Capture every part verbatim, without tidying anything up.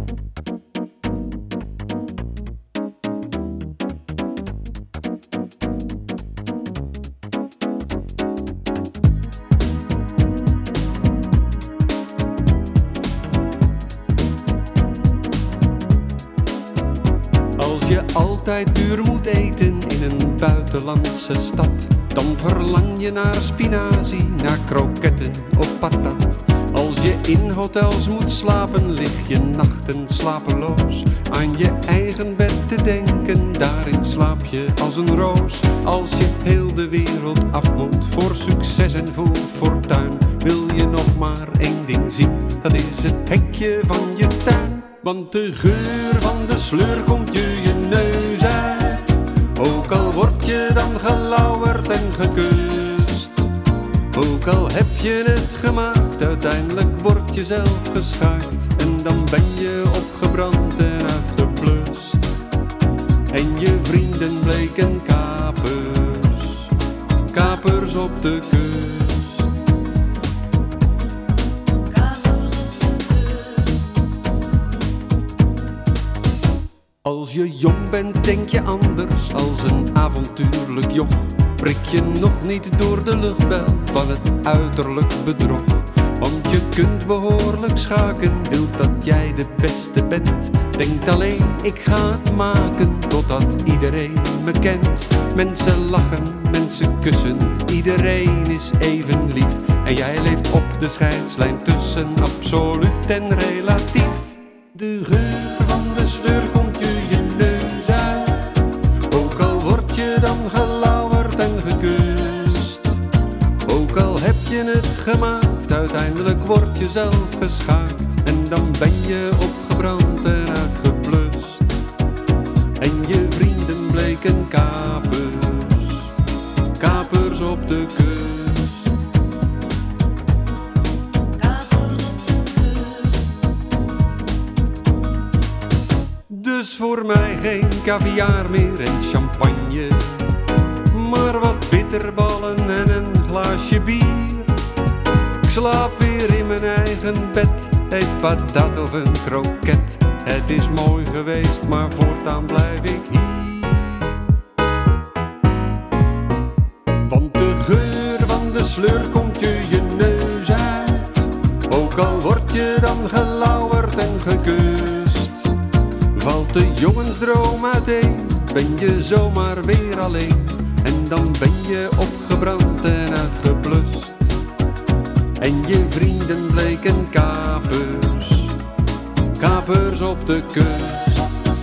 Als je altijd duur moet eten in een buitenlandse stad, dan verlang je naar spinazie, naar kroketten of patat. Als je in hotels moet slapen, lig je nachten slapeloos. Aan je eigen bed te denken, daarin slaap je als een roos. Als je heel de wereld af moet voor succes en voor fortuin, wil je nog maar één ding zien, dat is het hekje van je tuin. Want de geur van de sleur komt je je neus uit, ook al word je dan gelauwerd en gekust. Ook al heb je het gemaakt, uiteindelijk word je zelf geschaakt. En dan ben je opgebrand en uitgeblust. En je vrienden bleken kapers, kapers op de kust. Als je jong bent denk je anders als een avontuurlijk joch. Prik je nog niet door de luchtbel van het uiterlijk bedrog. Want je kunt behoorlijk schaken, wilt dat jij de beste bent. Denkt alleen, ik ga het maken, totdat iedereen me kent. Mensen lachen, mensen kussen, iedereen is even lief. En jij leeft op de scheidslijn tussen absoluut en relatief. De geur van de sleur komt je je neus uit, ook al word je dan gelauwerd en gekust. Ook al heb je het gemaakt, uiteindelijk word je zelf geschaakt. En dan ben je opgebrand en uitgeblust. En je vrienden bleken kapers, kapers op de kust. Dus voor mij geen caviar meer en champagne, maar wat bitterballen en een glaasje bier. Ik slaap weer in mijn eigen bed, eet patat of een kroket. Het is mooi geweest, maar voortaan blijf ik hier. Want de geur van de sleur komt je je neus uit, ook al word je dan gelauwerd en gekust. Valt de jongensdroom uiteen, ben je zomaar weer alleen. En dan ben je opgebrand en uitgeblust. En je vrienden bleken kapers, kapers op de kust.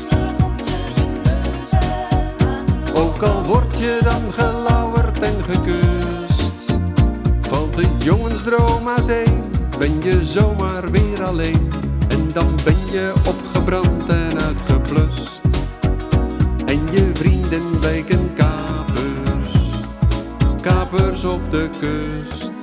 Ook al word je dan gelauwerd en gekust. Valt de jongensdroom uiteen, ben je zomaar weer alleen. En dan ben je opgebrand en uitgeblust. En je vrienden bleken kapers, kapers op de kust.